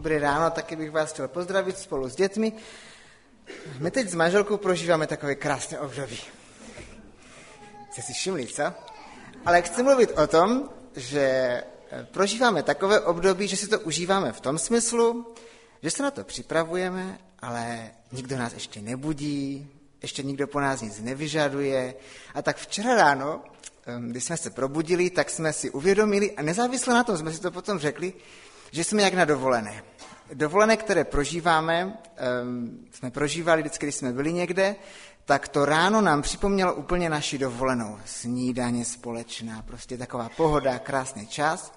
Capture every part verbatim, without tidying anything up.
Dobré ráno, taky bych vás chtěl pozdravit spolu s dětmi. My teď s manželkou prožíváme takové krásné období. Jste si všimli, co? Ale chci mluvit o tom, že prožíváme takové období, že si to užíváme v tom smyslu, že se na to připravujeme, ale nikdo nás ještě nebudí, ještě nikdo po nás nic nevyžaduje. A tak včera ráno, když jsme se probudili, tak jsme si uvědomili, a nezávisle na tom jsme si to potom řekli, že jsme jak na dovolené. Dovolené, které prožíváme, jsme prožívali vždycky, když jsme byli někde, tak to ráno nám připomnělo úplně naši dovolenou. Snídaně společná, prostě taková pohoda, krásný čas.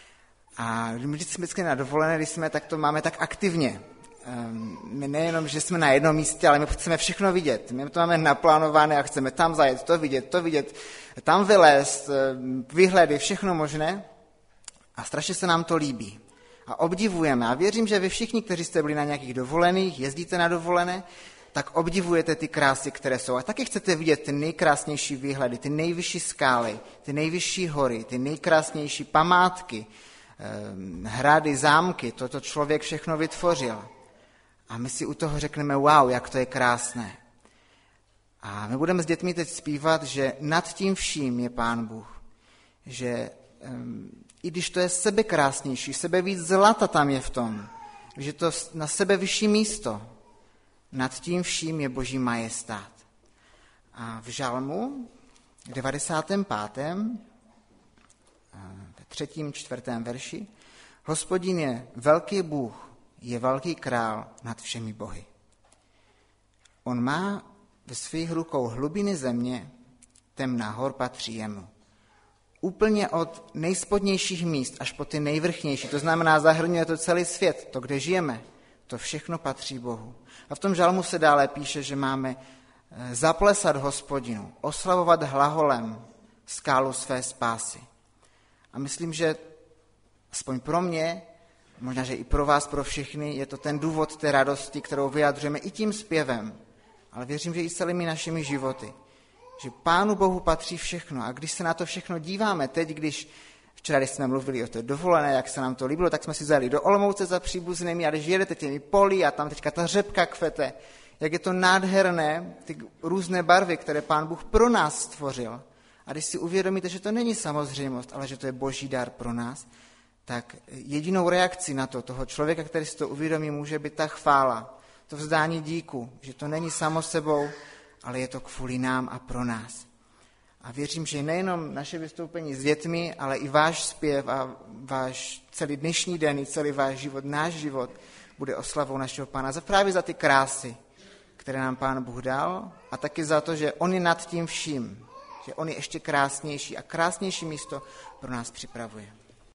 A když jsme vždycky na dovolené, když jsme, tak to máme tak aktivně. My nejenom, že jsme na jednom místě, ale my chceme všechno vidět. My to máme naplánované a chceme tam zajet, to vidět, to vidět, tam vylézt, výhledy, všechno možné. A strašně se nám to líbí. A obdivujeme. A věřím, že vy všichni, kteří jste byli na nějakých dovolených, jezdíte na dovolené, tak obdivujete ty krásy, které jsou. A taky chcete vidět ty nejkrásnější výhledy, ty nejvyšší skály, ty nejvyšší hory, ty nejkrásnější památky, hrady, zámky, toto člověk všechno vytvořil. A my si u toho řekneme, wow, jak to je krásné. A my budeme s dětmi teď zpívat, že nad tím vším je Pán Bůh. Že um, i když to je sebe krásnější, sebe víc zlata tam je v tom, že to na sebe vyšší místo, nad tím vším je Boží majestát. A v Žalmu devadesátém pátém ve třetím, čtvrtém verši, Hospodin je velký Bůh, je velký král nad všemi bohy. On má ve svých rukou hlubiny země, temná hor patří jemu. Úplně od nejspodnějších míst až po ty nejvrchnější, to znamená zahrnuje to celý svět, to, kde žijeme, to všechno patří Bohu. A v tom žalmu se dále píše, že máme zaplesat Hospodinu, oslavovat hlaholem skálu své spásy. A myslím, že aspoň pro mě, možná, že i pro vás, pro všechny, je to ten důvod té radosti, kterou vyjadřujeme i tím zpěvem, ale věřím, že i celými našimi životy. Že Pánu Bohu patří všechno. A když se na to všechno díváme, teď, když včera, když jsme mluvili o té dovolené, jak se nám to líbilo, tak jsme si zajeli do Olomouce za příbuznými a když jedete těmi poli a tam teďka ta řepka kvete, jak je to nádherné, ty různé barvy, které Pán Bůh pro nás stvořil. A když si uvědomíte, že to není samozřejmost, ale že to je Boží dar pro nás, tak jedinou reakcí na to, toho člověka, který si to uvědomí, může být ta chvála, to vzdání díku, že to není samo sebou, ale je to kvůli nám a pro nás. A věřím, že nejenom naše vystoupení s dětmi, ale i váš zpěv a váš celý dnešní den, i celý váš život, náš život, bude oslavou našeho Pána. Za právě za ty krásy, které nám Pán Bůh dal, a taky za to, že on je nad tím vším, že on je ještě krásnější a krásnější místo pro nás připravuje.